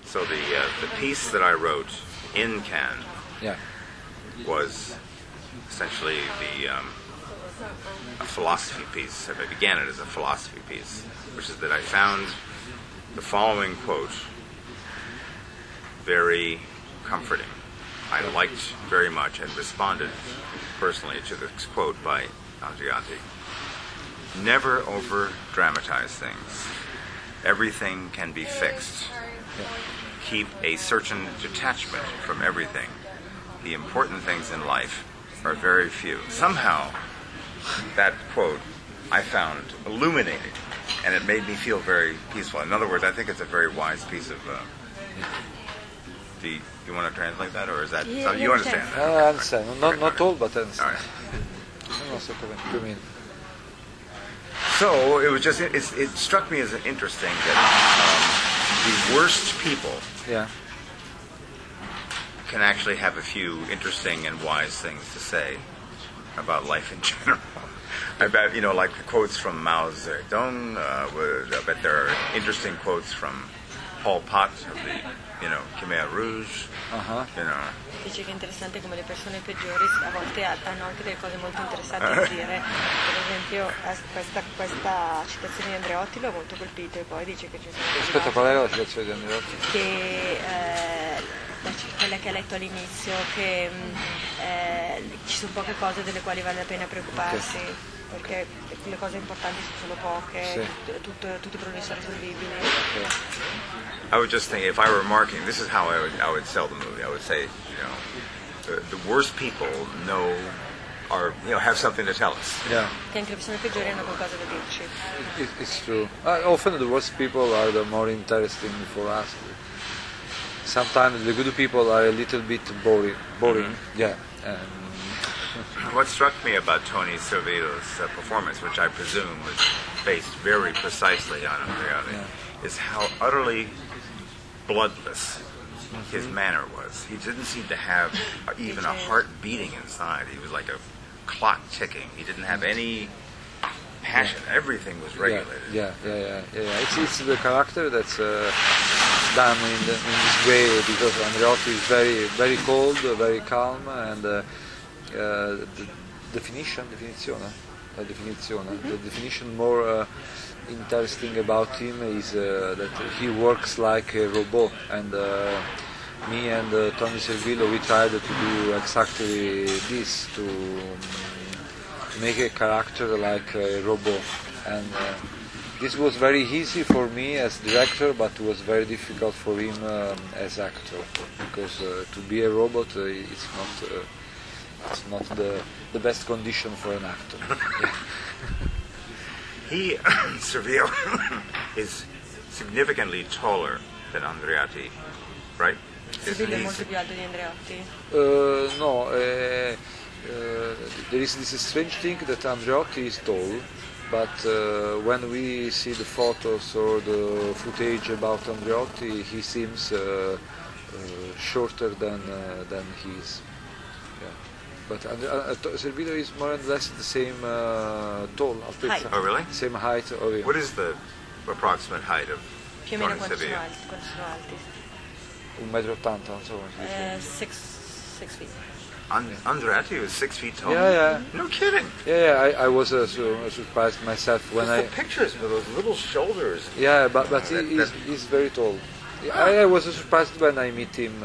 So the piece that I wrote in Cannes Yeah. was essentially a philosophy piece. I began it as a philosophy piece, which is that I found the following quote very comforting. I liked very much and responded personally to this quote by Andreotti. Never over-dramatize things. Everything can be fixed. Keep a certain detachment from everything. The important things in life are very few. Somehow, that quote I found illuminating, and it made me feel very peaceful. In other words, I think it's a very wise piece of... you want to translate that, or is that... Yeah, you understand? I understand. Not all, but I understand. All right. So come in. So it was just it struck me as interesting that the worst people can actually have a few interesting and wise things to say about life in general. I bet like the quotes from Mao Zedong. I bet there are interesting quotes from Pol Pot of the Khmer Rouge. Dice che è interessante come le persone peggiori a volte hanno anche delle cose molto interessanti da dire. Per esempio questa citazione di Andreotti l'ho molto colpito, e poi dice che ci sono Aspetta, qual era la citazione di Andreotti? Che quella che ha letto all'inizio, che ci sono poche cose delle quali vale la pena preoccuparsi, perché le cose importanti sono poche, tutti i problemi sono risolvibili. I would just think, if I were marketing, this is how I would sell the movie. I would say, the worst people have something to tell us. Yeah. Che anche le persone peggiori hanno qualcosa da dirci. It's true. Often the worst people are the more interesting for us. Sometimes the good people are a little bit boring. Mm-hmm. Yeah. What struck me about Tony Servillo's performance, which I presume was based very precisely on Andreotti, is how utterly bloodless his manner was. He didn't seem to have even a heart beating inside. He was like a clock ticking. He didn't have any passion. Everything was regulated. Yeah. It's the character that's done in this way, because Andreotti is very, very cold, very calm, and the definition more interesting about him is that he works like a robot, and me and Tony Servillo, we tried to do exactly this, to make a character like a robot, and this was very easy for me as director, but it was very difficult for him as actor, because to be a robot it's not the best condition for an actor. Servillo is significantly taller than Andreotti, right? Servillo è molto più alto di Andreotti? No, there is this strange thing that Andreotti is tall, but when we see the photos or the footage about Andreotti, he seems shorter than he is. Yeah. But Servillo is more or less the same tall, height. Oh, really? Same height. Oh, yeah. What is the approximate height of Più o meno Tony quanto sono Servillo? alti? 1,80 m, non so come si dice. 6 feet. Andreotti was 6 feet tall? Yeah. No kidding? Yeah, I was surprised myself when the pictures with those little shoulders. Yeah, but he's very tall. I was surprised when I met him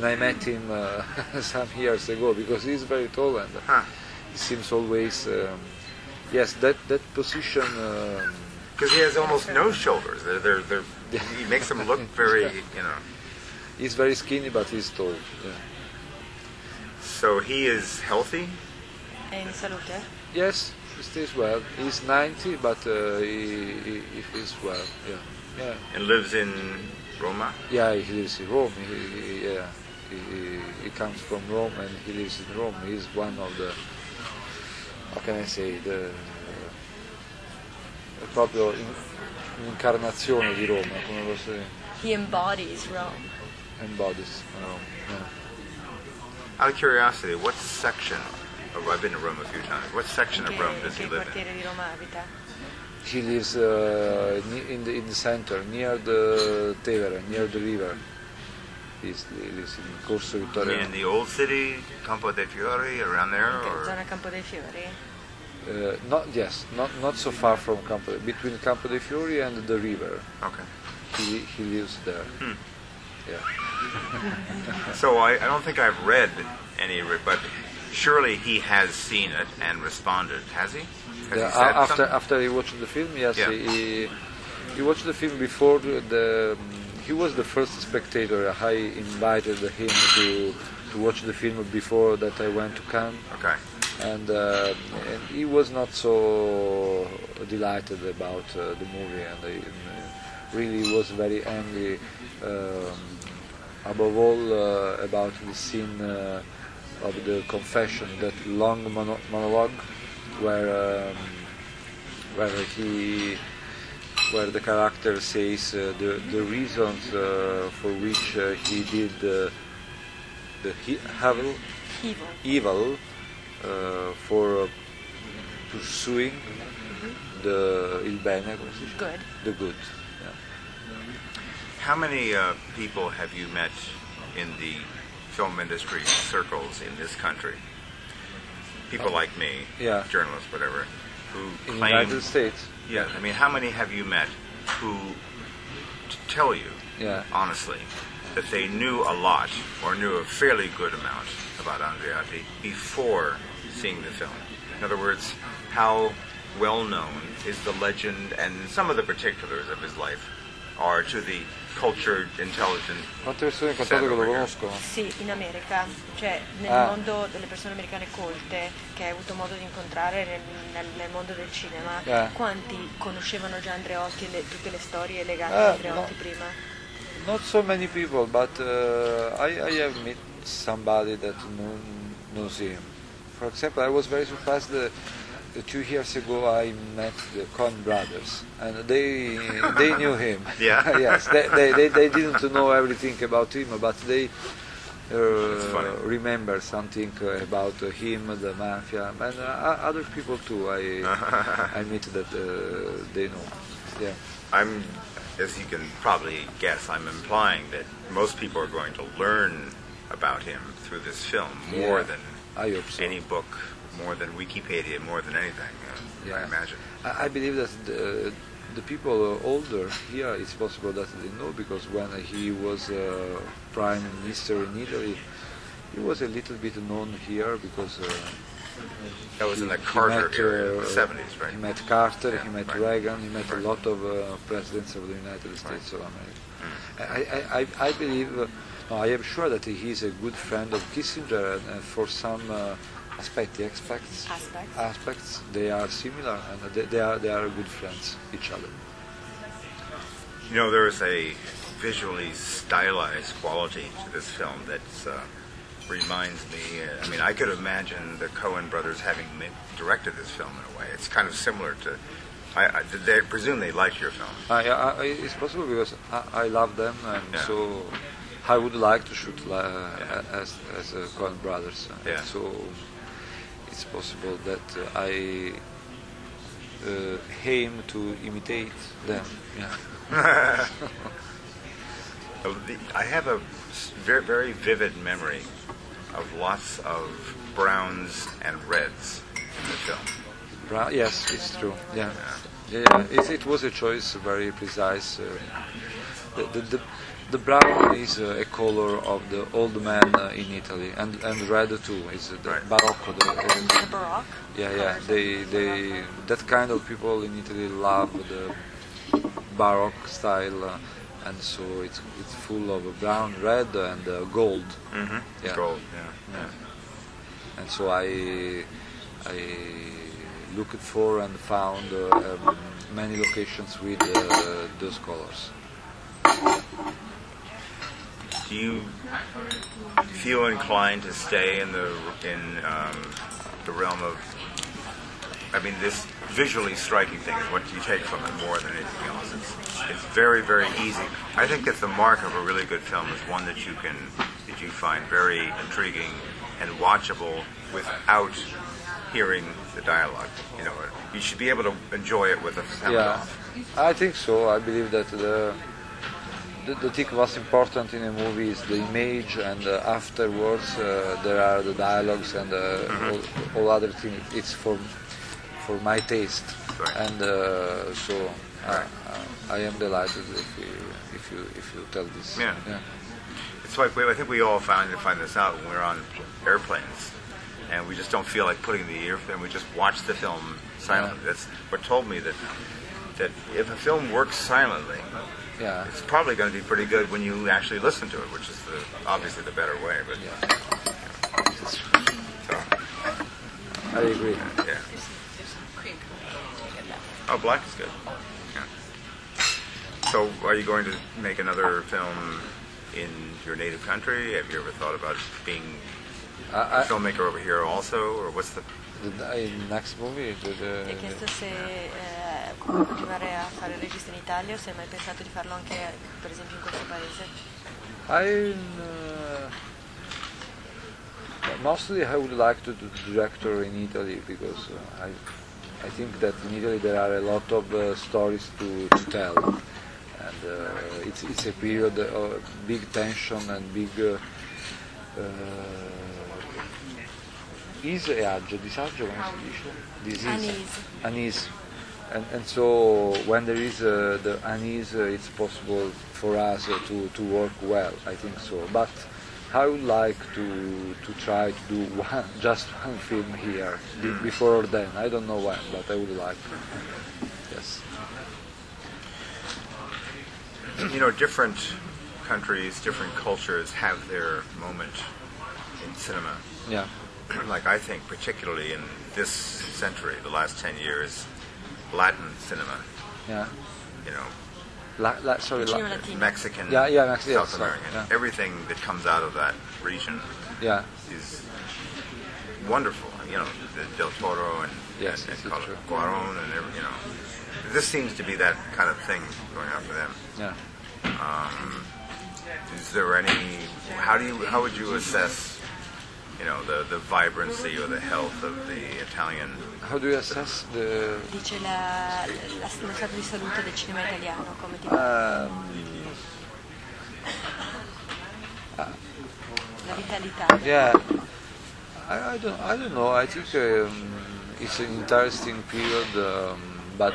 some years ago, because he's very tall, and he seems always that position. Because he has almost no shoulders. He makes him look very, He's very skinny, but he's tall. Yeah. So he is healthy? È in salute? Yes, he stays well. He's 90, but he feels well. Yeah. And lives in Roma? Yeah, he lives in Rome. He comes from Rome and he lives in Rome. He's one of the, how can I say, proprio un'incarnazione di Roma, come lo so. He embodies Rome. Embodies Rome. Yeah. Out of curiosity, what section I've been to Rome a few times. What section of Rome does he live in? Quartiere di Roma abita? He lives in the center, near the Tevere, near the river. He lives in Corso Vittorio. In the old city, Campo dei Fiori, around there, or Zona Campo dei Fiori. Not so far from Campo, between Campo dei Fiori and the river. okay. He lives there. Yeah. So I don't think I've read any of it, but surely he has seen it and responded, has he? Has Yeah, he said something? after he watched the film, yes, Yeah. he watched the film before he was the first spectator. I invited him to watch the film before that I went to Cannes, Okay. and he was not so delighted about the movie, and he really was very angry. Above all about the scene of the confession, that long monologue where the character says the reasons for which he did the evil for pursuing il bene, come si dice? Good. The good. Yeah. How many people have you met in the film industry circles in this country? People like me, Yeah. journalists, whatever, who In the claim... United States. Yeah, I mean, how many have you met who tell you, Yeah. honestly, that they knew a lot or knew a fairly good amount about Andreotti before seeing the film? In other words, how well known is the legend and some of the particulars of his life are to the cultured, intelligent... Quante persone ho incontrato che lo conoscono? Sì, in America, cioè nel mondo delle persone americane colte che hai avuto modo di incontrare nel mondo del cinema, quanti conoscevano già Andreotti e tutte le storie legate a Andreotti prima? Not so many people, but I have met somebody that knows him. For example, I was very surprised that 2 years ago I met the Coen brothers, and they knew him. Yeah. Yes, they didn't know everything about him, but they remember something about him, the mafia, and other people too. I meet that they know. Yeah. As you can probably guess, I'm implying that most people are going to learn about him through this film more than I hope so. any book, more than Wikipedia, more than anything, I imagine. I believe that the people older here, it's possible that they know, because when he was prime minister in Italy, he was a little bit known here because That was in the Carter era, the 70s, right? He met Carter, Yeah, he met right. Reagan, he met Right. a lot of presidents of the United States of America. I believe, no, I am sure that he is a good friend of Kissinger, and for some aspects they are similar, and they are good friends each other. You know, there is a visually stylized quality to this film that reminds me, I mean, I could imagine the Coen brothers having directed this film in a way. It's kind of similar to, I presume they like your film. It's possible because I love them, and so I would like to shoot as Coen brothers. Yeah. So it's possible that I aim to imitate them. Yeah. I have a very, very vivid memory of lots of browns and reds in the film. Yes, it's true. Yeah. It was a choice, very precise. The brown is a color of the old man in Italy, and red too is the Right. Barocco. The Baroque? Yeah. They that kind of people in Italy love the Baroque style, and so it's full of brown, red, and gold. Mm-hmm. Yeah. Gold, yeah. And so I looked for and found many locations with those colors. Do you feel inclined to stay in the realm of, I mean, this visually striking thing is what you take from it more than anything else. It's very, very easy. I think that the mark of a really good film is one that you find very intriguing and watchable without hearing the dialogue. You know, you should be able to enjoy it with a sound off. I think so. I believe that the thing most important in a movie is the image, and afterwards there are the dialogues and all other things. It's for my taste, Right. and so I am delighted if you tell this. Yeah. It's like I think we all find this out when we're on airplanes, and we just don't feel like putting the earphone. We just watch the film silently. That's what told me that if a film works silently, Yeah. it's probably going to be pretty good when you actually listen to it, which is obviously the better way. But so, I agree. yeah. Oh, black is good. Yeah. So, are you going to make another film in your native country? Have you ever thought about being a filmmaker over here also, or what's the? The next movie. Ti ho chiesto se continuare a fare il regista in Italia o se hai mai pensato di farlo anche per esempio in questo paese. Mostly I would like to do director in Italy because I think that in Italy there are a lot of stories to tell, and it's a period of big tension and big disagio, come si dice? Disease. Unease. And so when there is the unease, it's possible for us to work well, I think so. But I would like to try to do just one film here before then. I don't know when, but I would like. Yes. You know, different countries, different cultures have their moment in cinema. Yeah. Like I think particularly in this century, the last 10 years, Latin cinema, Yeah. you know, Cinema latino. Mexican, Mexican, South American, yeah. everything that comes out of that region Yeah. is wonderful. You know, the Del Toro and Yes, and it's true. Cuarón and you know, this seems to be that kind of thing going on for them. Yeah. Is there any? How would you assess, you know, the vibrancy or the health of the Italian? How do you assess the? Dice lo stato di salute del cinema italiano, come ti la vitalità. Yeah, I don't know. I think it's an interesting period, but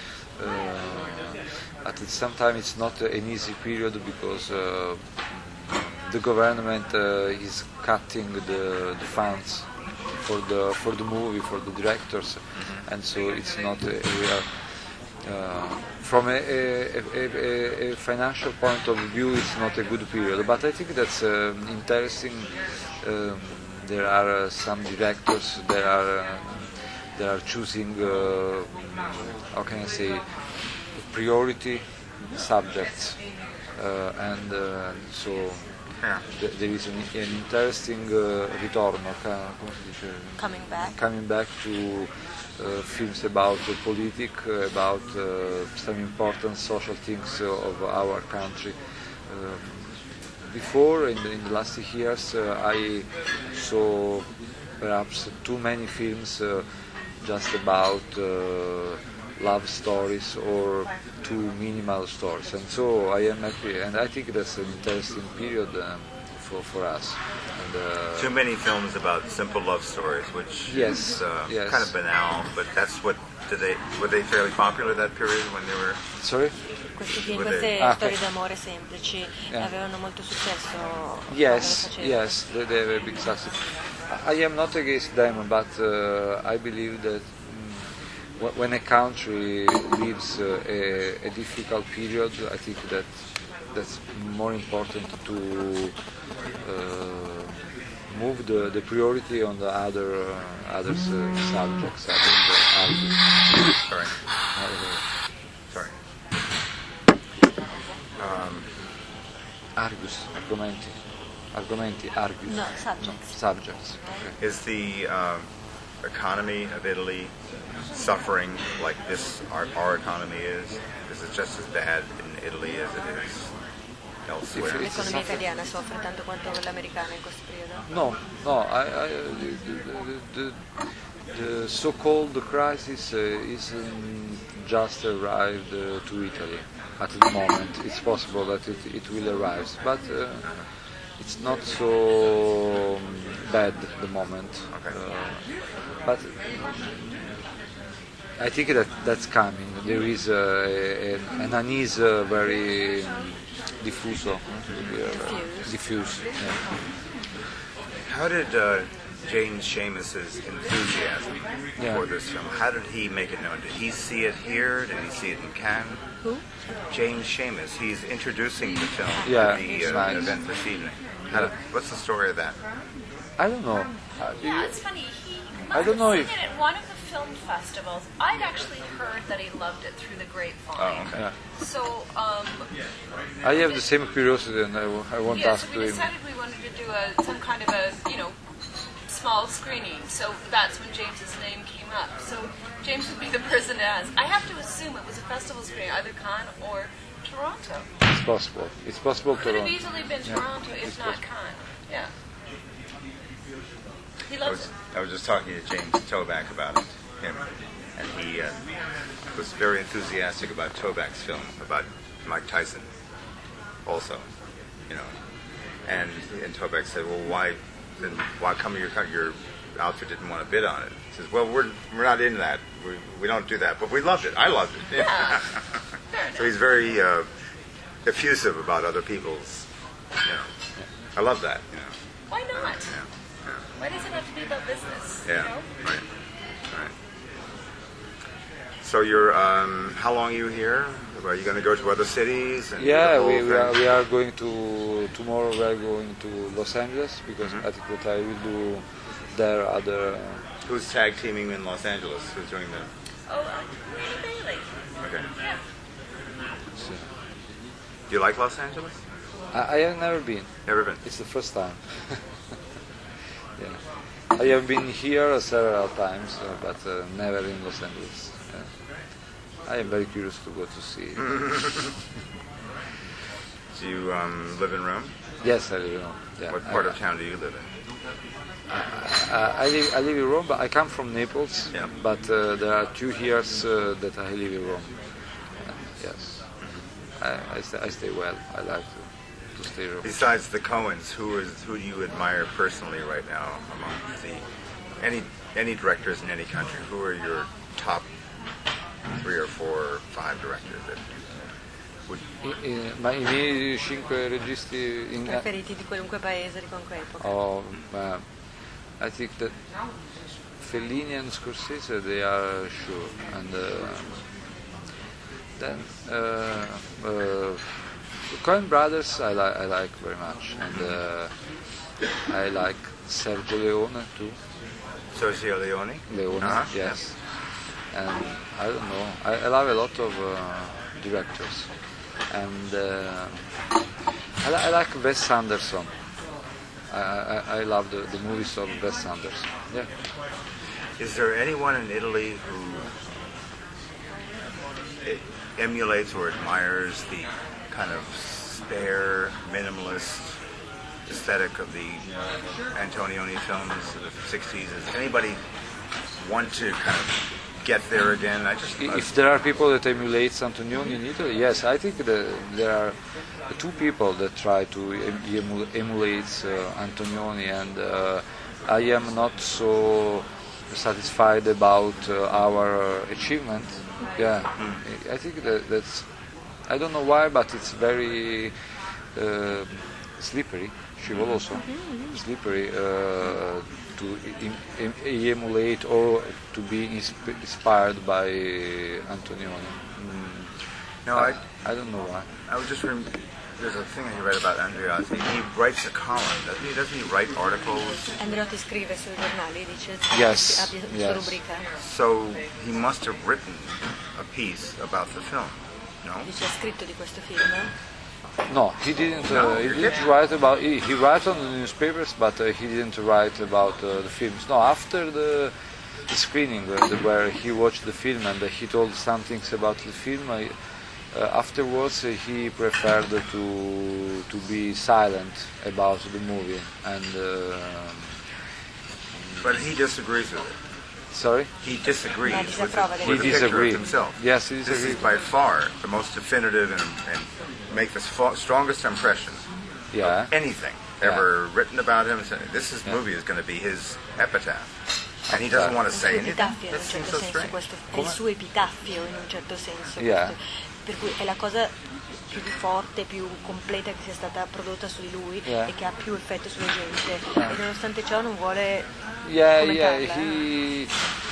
at the same time it's not an easy period because the government is cutting the funds for the movie, for the directors, and so it's not a real. From a financial point of view, it's not a good period. But I think that's interesting. There are some directors that are choosing, how can I say, priority subjects, and so Yeah. there is an interesting ritorno, come si dice? Coming back to films about politics, about some important social things of our country. Before, in the last years, I saw perhaps too many films just about love stories or too minimal stories, and so I am happy, and I think that's an interesting period for us. And, Too many films about simple love stories, which Yes, is yes. kind of banal, but that's what were they fairly popular that period when they were? Sorry? Questi film, With queste the- storie d'amore semplici avevano molto successo. Yes, quando lo facevano. yes, they have a big success. I am not against them, but I believe that when a country lives a difficult period, I think that's more important to move the priority on the other subjects. I think Sorry. Sorry. argomenti, argus. No, subjects. Subjects. Okay. Is the economy of Italy suffering like our economy is? Is it just as bad in Italy as it is elsewhere? L'economia italiana soffre tanto quanto quella americana in questo periodo? No, The so-called crisis is just arrived to Italy at the moment. It's possible that it will arrive, but it's not so bad at the moment. Okay. But I think that's coming. There is an unease very diffuso, diffuse. Yeah. How did James Seamus's enthusiasm for this film, how did he make it known? Did he see it here? Did he see it in Cannes? Who? James Seamus. He's introducing the film Yeah, at the it's nice. event this evening. What's the story of that? I don't know. Yeah, it's funny. He I must don't know have if- seen it at one of the film festivals. I'd actually heard that he loved it through the grapevine. Oh, okay. Yeah. So, I have the same curiosity, and I want to yeah, ask so to we him. decided we wanted to do some kind of a, small screening. So that's when James's name came up. So James would be the person to ask. I have to assume it was a festival screening, either Cannes or Toronto. It's possible. It's possible Could have to. easily been Toronto, if it's not possible. Cannes. Yeah. He I loves was, I was just talking to James Toback about it, him, and he was very enthusiastic about Toback's film, about Mike Tyson, also, And Toback said, well, why come your outfit didn't want to bid on it? He says, well, we're not in that. We don't do that, but we loved it. I loved it. Yeah. So he's very effusive about other people's, I love that, Why not? Yeah. Why does it have to be about business? Yeah. Right. So you're how long are you here? Are you going to go to other cities? And do the Yeah, whole thing? we are going to tomorrow. We are going to Los Angeles because I think that I will do there other. Who's tag teaming in Los Angeles? Who's doing the? Oh, Lady Bailey. Okay. Yeah. Do you like Los Angeles? I have never been. Never been. It's the first time. Yeah, I have been here several times, but never in Los Angeles. I am very curious to go to see it. Do you live in Rome? Yes, I live in Rome. Yeah. What part of town do you live in? I live in Rome, but I come from Naples. Yeah. But there are 2 years that I live in Rome. Yes, I stay well. I like to stay in Rome. Besides the Coens, who do you admire personally right now among any directors in any country? Who are your top 3 or 4 or 5 directors that would Ma i miei 5 registi in Preferiti di qualunque paese, di qualunque epoca. I think that Fellini and Scorsese, they are sure, and then Coen Brothers I like very much, and I like Sergio Leone too. Sergio Leone? Leone, yes. And I don't know, I love a lot of directors, and I like Wes Anderson. I love the movies of Wes Anderson. Yeah. Is there anyone in Italy who emulates or admires the kind of spare, minimalist aesthetic of the Antonioni films of the 60s? Does anybody want to kind of get there again? If there are people that emulate Antonioni in Italy, yes, I think that there are 2 people that try to emulate Antonioni, and I am not so satisfied about our achievement. Yeah, I think that's, I don't know why, but it's very slippery, scivoloso, slippery to emulate or to be inspired by Antonioni. No, I don't know why. I was just there's a thing I read about Andreotti. He writes a column, doesn't he? Doesn't he write articles? Andreotti scrive sui giornali, dice Yes, abbia sua yes. rubrica. So he must have written a piece about the film, no? Dice ha scritto di questo film. No, he didn't. No, He you're didn't kidding. write about. He wrote on the newspapers, but he didn't write about the films. No, after the screening where he watched the film and he told some things about the film, afterwards he preferred to be silent about the movie, and But he disagrees with it. Sorry? He disagrees No, with disapprova the, del with the film. picture of disagreed. himself. Yes, he This disagreed. is by far the most definitive and make the strongest impression Yeah. of anything ever written about him. So this movie is going to be his epitaph. And he doesn't want to Il say suo anything. epitaffio in That un seems certo so senso, strange. questo è il suo epitaffio in un certo senso, Yeah. per cui è la cosa più forte, più completa che sia stata prodotta su di lui Yeah. e che ha più effetto sulla gente e nonostante ciò non vuole Yeah, commentarla. he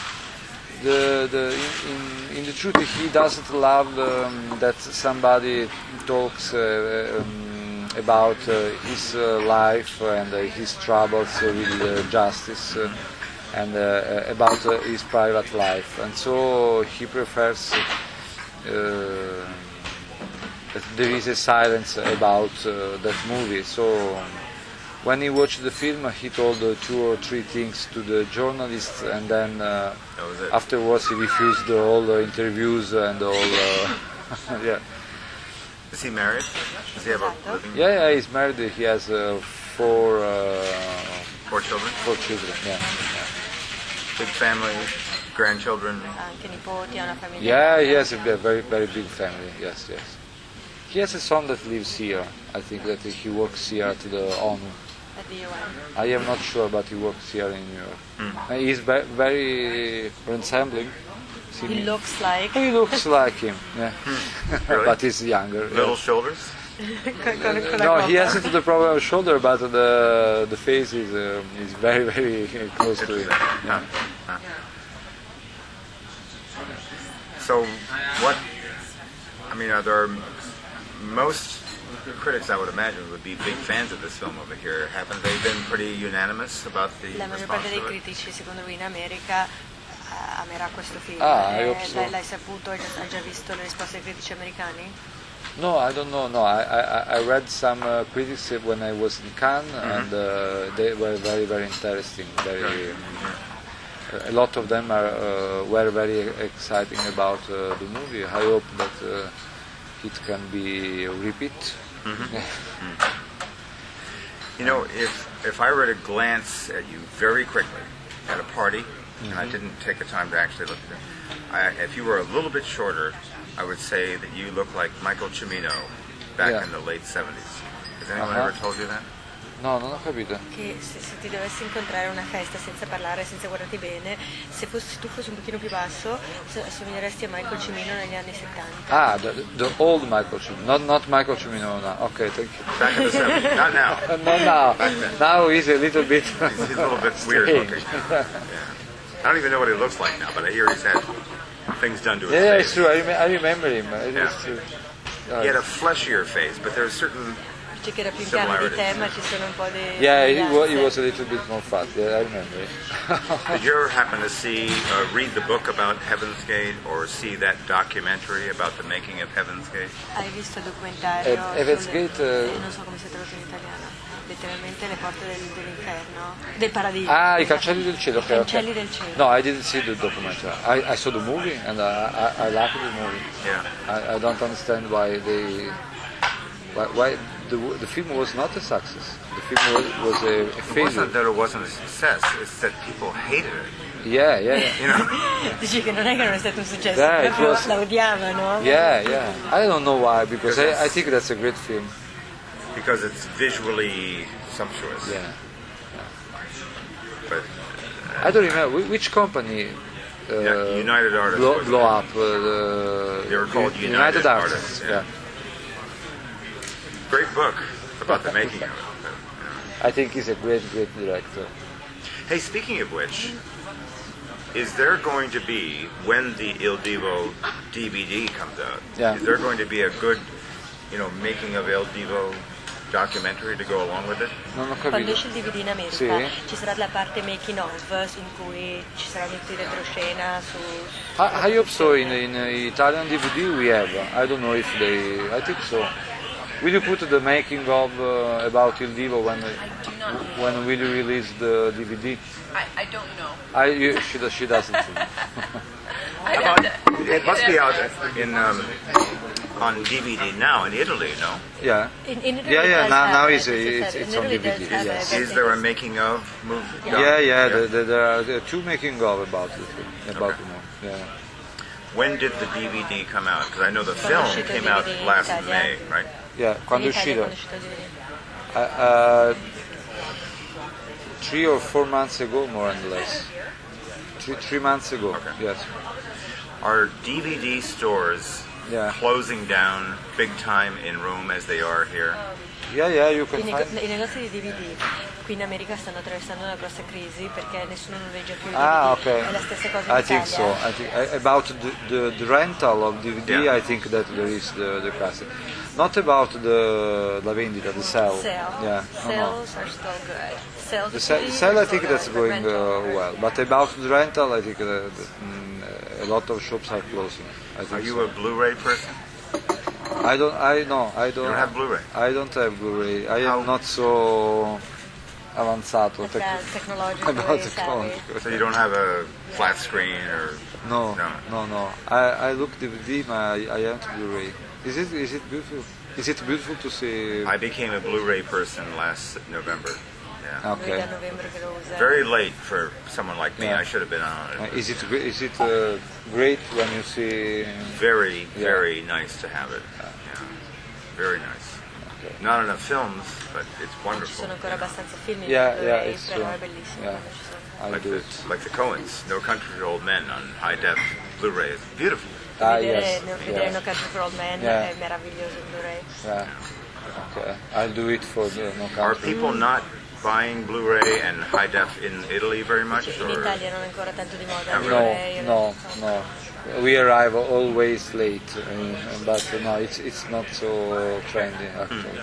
in the truth he doesn't love that somebody talks about his life and his troubles with justice and about his private life, and so he prefers that there is a silence about that movie. So when he watched the film, he told 2 or 3 things to the journalists, and then That was it. afterwards he refused all the interviews and all. Yeah. Is he married? Does he have a Esatto. living? Yeah, he's married. He has 4 4 children? children. Yeah. Big family? Grandchildren? anche nipoti, ha una famiglia. Yeah, he has a very big family. Yes, yes. He has a son that lives here. I think that he works here at the ONU. At the UN. I am not sure, but he works here in New York. And he's very resembling. See He me? looks like He looks like him, yeah. Really? But he's younger. Little shoulders? con la No, he coppa. hasn't the problem of shoulder, but the face is very close to him. Huh. Huh. So, what? I mean, are there most critics? I would imagine would be big fans of this film over here. Haven't they been pretty unanimous about the La maggior response parte dei to it? critici, secondo lui, in America amerà questo film. Ah, I hope so. L'hai saputo? Hai già visto le risposte dei critici americani? No, I don't know. No, I read some critics when I was in Cannes, and they were very interesting. A lot of them were very exciting about the movie. I hope that it can be a repeat. You know, if I were to glance at you very quickly at a party, and I didn't take the time to actually look at it, if you were a little bit shorter, I would say that you look like Michael Cimino back Yeah. in the late 70s. Has anyone Uh-huh. ever told you that? No, non ho capito. Che se ti dovessi incontrare a una festa senza parlare, senza guardarti bene, se tu fossi un pochino più basso, assomiglieresti a Michael Cimino negli anni 70. Ah, the old Michael Cimino, not Michael Cimino now. Okay, thank you. Back in the 70s, not now. No, now. Back then. Now he's a little bit. He's a little bit weird strange. looking. Yeah. I don't even know what he looks like now, but I hear he's had things done to his Yeah, face. it's true. I remember him. Yeah. He had a fleshier face, but there's certain. Dice che era più in carne di te, ma ci sono un po' di Yeah, he somiglianze. was a little bit more fat. Yeah, I remember it. Did you ever happen to see, read the book about Heaven's Gate, or see that documentary about the making of Heaven's Gate? Hai visto il documentario? Heaven's sulle- Gate, non so come si traduce in italiano. Letteralmente le porte dell'inferno, del paradiso. Ah, I Cancelli del Cielo. I Okay, Cancelli okay. del Cielo. No, I didn't see the documentary. I saw the movie and I liked the movie. Yeah. I don't understand why the film was not a success. The film was a It failure. wasn't that it wasn't a success; it's that people hated it. Yeah. You know. Dici che non è che non è stato un successo, Yeah, it proprio was- la odiavano. Yeah. I don't know why, because Because I think that's a great film. Because it's visually sumptuous. Yeah. But I don't remember which company. yeah, United Artists. blow up. They were called United United Artists. Artists, yeah. Great book about the making of it. I think he's a great director. Hey, speaking of which, is there going to be, when the Il Divo DVD comes out, Yeah. is there going to be a good, making of Il Divo documentary to go along with it? Non ho Quando capito. esce il DVD in America Sì. ci sarà la parte making of in cui ci saranno tutti i retroscena su I hope so. In Italian DVD we have. I don't know if they. I think so. Will you put the making of about Il Divo I do not know. when will you release the DVD? I don't know. She doesn't. I About, don't- it must be out in on DVD now in Italy, no? Yeah. In Italy Yeah, yeah, it does now- have now it, it's- as you it's- said. it's In on Italy it DVD, does have yes. it, Is but there a it's- making of movie? Yeah, there are two making of about it. About Okay. Yeah. When did the DVD come out? Because I know the Quando è film uscito il came out DVD in last Italia? May, right? Yeah, quando è in Italia uscito? quando è uscito il DVD. 3 or 4 months ago, more and less. 3 months ago. Okay. Yes. Are DVD stores Yeah. closing down big time in Rome as they are here? Yeah, you can I find. negozi di DVD qui in America stanno attraversando una grossa crisi perché nessuno noleggia più i DVD. Ah, okay. È la stessa cosa in I think Italia. so. I think about the rental of DVD. Yeah. I think that there is the crisis. Not about la vendita, the sale. Sale. Yeah. No. Sales are still good. Sales The DVD sale, I is think still that's good, going but rental- well. But about the rental, I think a lot of shops are closing. I think Are you so. a Blu-ray person? I don't. I no. I don't. You don't have Blu-ray? I don't have Blu-ray. I How- am not so avanzato Technological about savvy. technology. So you don't have a flat screen or No, No. no. I look DVD, but I haven't Blu-ray. Is it beautiful? Is it beautiful to see? I became a Blu-ray person last November. Yeah. Lui Okay. da novembre che lo usa. Very late for someone like me. Yeah. I should have been on it. Is it great when you see? Very, Yeah. very nice to have it. Yeah. Very nice. Okay. Not enough films, but it's Ci wonderful. sono ancora abbastanza film in Yeah, Blu-ray, it's però true. è bellissimo Yeah. quando ci sono. I'll Like do the, it. like the Coens, No Country for Old Men on high def Blu-ray. It's beautiful. Vedere No yes. Country for Old Men Yeah. è meraviglioso il Blu-ray. Yeah. Okay. I'll do it for the no Are country. people not buying Blu-ray and high def in Italy very much? In Or Italia non è ancora tanto di moda il No, Blu-ray. No. We arrive always late, but no, it's not so trendy actually.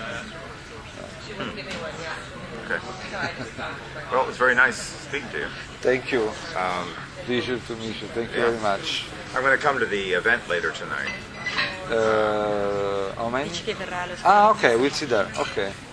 okay. Well, it was very nice speaking to you. Thank you. Um, Pleasure to meet you. Thank you Yeah. very much. I'm going to come to the event later tonight. How many? Dici che verrà lo Ah, okay, we'll see there. Okay.